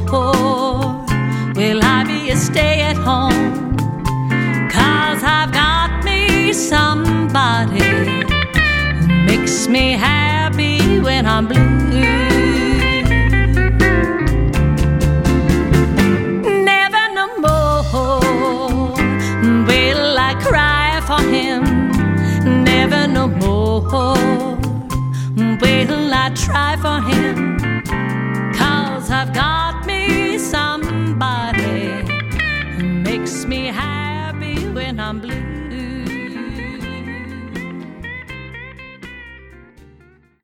will I be a stay-at-home? 'Cause I've got me somebody who makes me happy when I'm blue. Never no more will I cry for him. Never no more will I try for him. 'Cause I've got